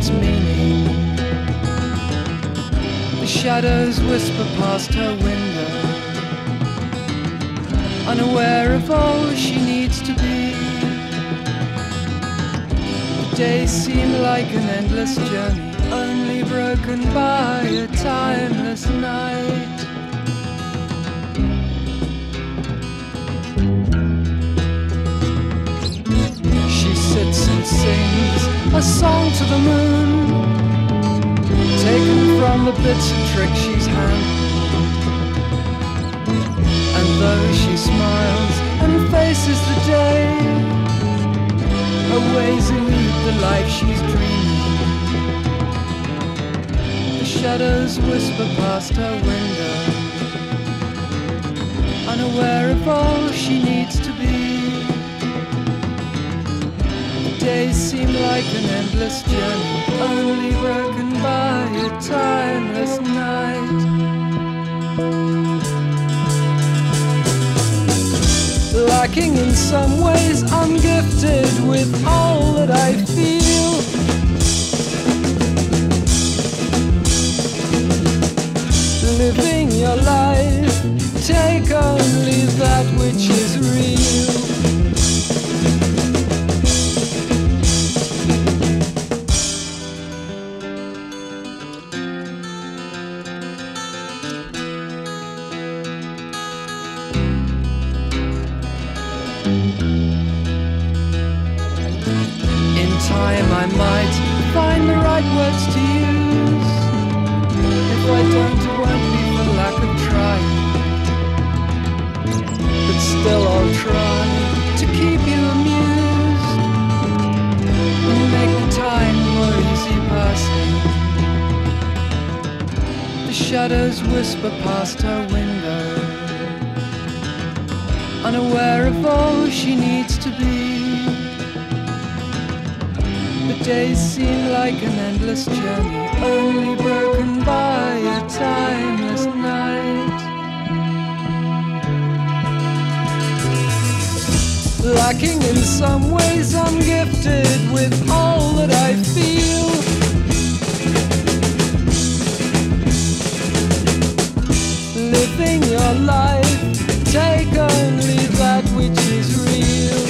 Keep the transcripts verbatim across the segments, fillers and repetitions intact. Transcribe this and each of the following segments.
its meaning. The shadows whisper past her window, unaware of all she needs to be. The days seem like an endless journey, only broken by a timeless night. She sits and sings a song to the moon, taken from the bits of tricks she's handled. And though she smiles and faces the day, her ways elude the life she's dreaming. The shadows whisper past her window, unaware of all she needs to be. The days seem like an endless journey, only broken by a timeless night. Lacking in some ways, I'm gifted with all that I feel. Living your life, take only that which is real. I might find the right words to use. If I don't, it won't be for lack of trying. But still I'll try to keep you amused and make the time more easy passing. The shadows whisper past her window, unaware of all she needs to be. The days seem like an endless journey, only broken by a timeless night. Lacking in some ways, I'm gifted with all that I feel. Living your life, take only that which is real.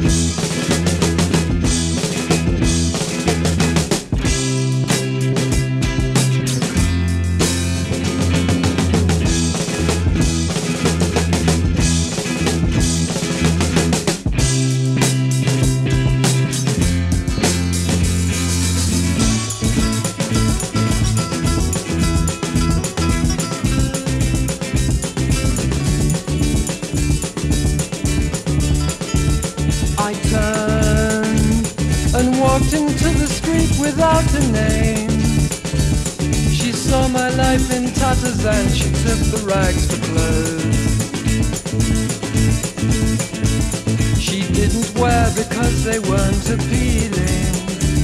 Into the street without a name. She saw my life in tatters and she took the rags for clothes. She didn't wear because they weren't appealing.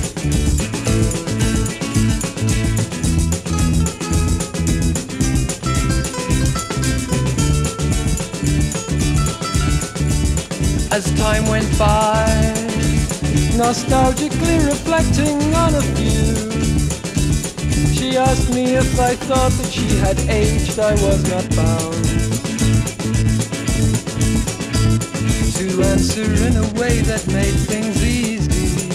As time went by, nostalgically reflecting on a few, she asked me if I thought that she had aged. I was not bound to answer in a way that made things easy.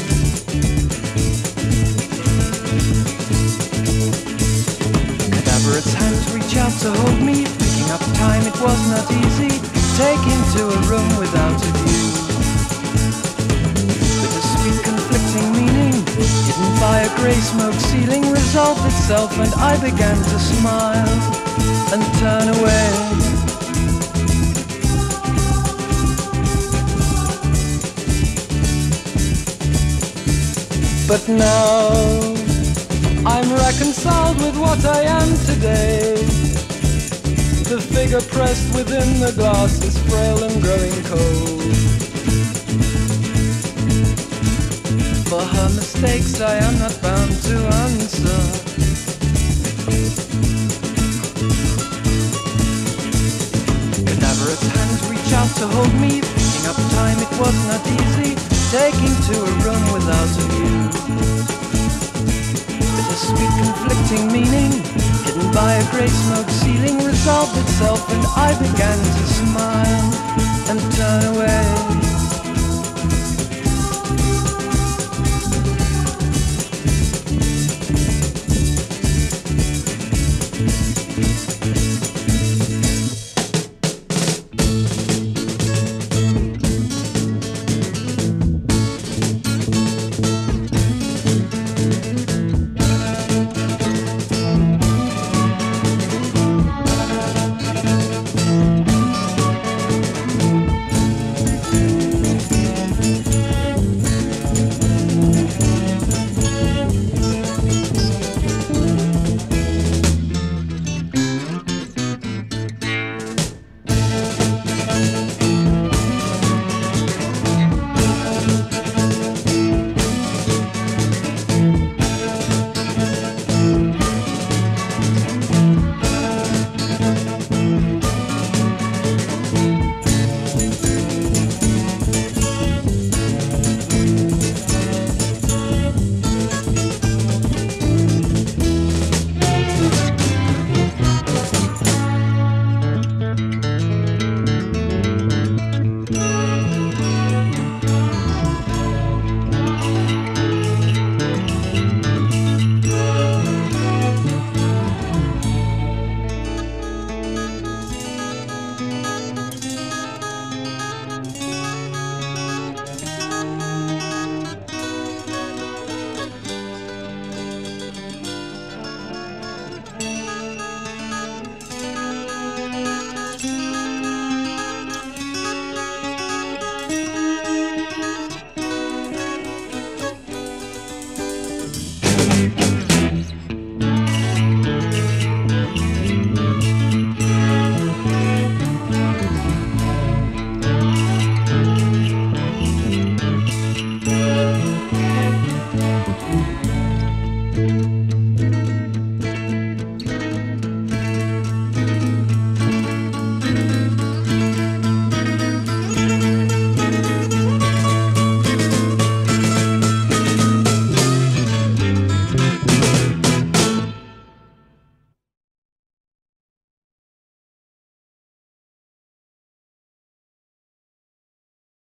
Cadaverous hands reach out to hold me, picking up time, it was not easy. Taken to a room without a view, conflicting meaning, hidden by a grey smoke ceiling, resolved itself and I began to smile and turn away. But now I'm reconciled with what I am today. The figure pressed within the glass is frail and growing cold. For her mistakes I am not bound to answer. Cadaverous hands reach out to hold me, picking up time, it was not easy. Taking to a room without a view, fleeting meaning, hidden by a grey smoke ceiling, resolved itself, and I began to smile and turn away.